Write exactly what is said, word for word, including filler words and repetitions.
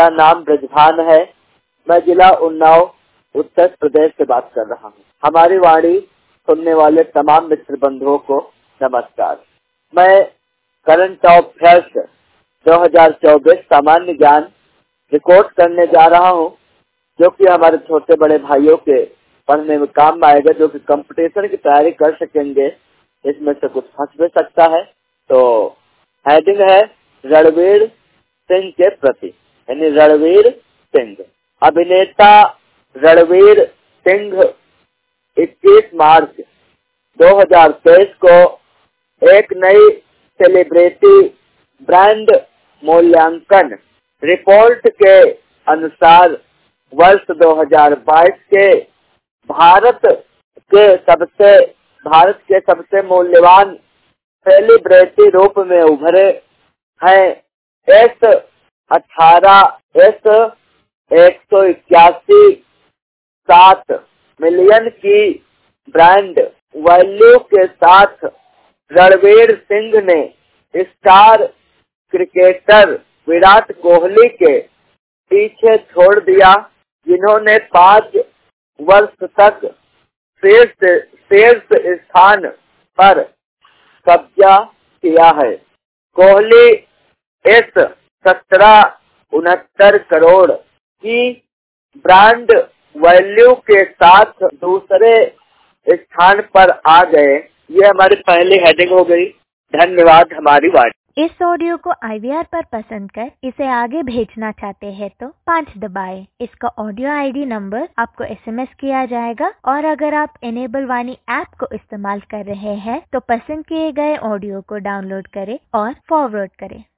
मेरा नाम ब्रजभान है। मैं जिला उन्नाव उत्तर प्रदेश से बात कर रहा हूँ। हमारी वाणी सुनने वाले तमाम मित्र बंधुओं को नमस्कार। मैं करंट अफेयर्स दो हज़ार चौबीस सामान्य ज्ञान रिकॉर्ड करने जा रहा हूँ, जो कि हमारे छोटे बड़े भाइयों के पढ़ने में काम आएगा, जो कि कंपटीशन की तैयारी कर सकेंगे। इसमें से कुछ फंस भी सकता है। तो हेडिंग है रणवीर सिंह के प्रति, यानी रणवीर सिंह। अभिनेता रणवीर सिंह इक्कीस मार्च दो हज़ार तेईस को एक नई सेलिब्रिटी ब्रांड मूल्यांकन रिपोर्ट के अनुसार वर्ष दो हज़ार बाईस के भारत के सबसे भारत के सबसे मूल्यवान सेलिब्रिटी रूप में उभरे हैं। एस अठारह एस एक सौ इक्यासी सात मिलियन की ब्रांड वैल्यू के साथ रणवीर सिंह ने स्टार क्रिकेटर विराट कोहली के पीछे छोड़ दिया, जिन्होंने पाँच वर्ष तक शीर्ष शीर्ष स्थान पर कब्जा किया है। कोहली इस सत्रह उनहत्तर करोड़ की ब्रांड वैल्यू के साथ दूसरे स्थान पर आ गए। ये हमारी पहली हेडिंग हो गई। धन्यवाद। हमारी वाणी। इस ऑडियो को आई वी आर पर पसंद कर इसे आगे भेजना चाहते हैं तो पाँच दबाएं। इसका ऑडियो आई डी नंबर आपको एस एम एस किया जाएगा, और अगर आप इनेबल वाणी ऐप को इस्तेमाल कर रहे हैं तो पसंद किए गए ऑडियो को डाउनलोड करें और फॉरवर्ड करें।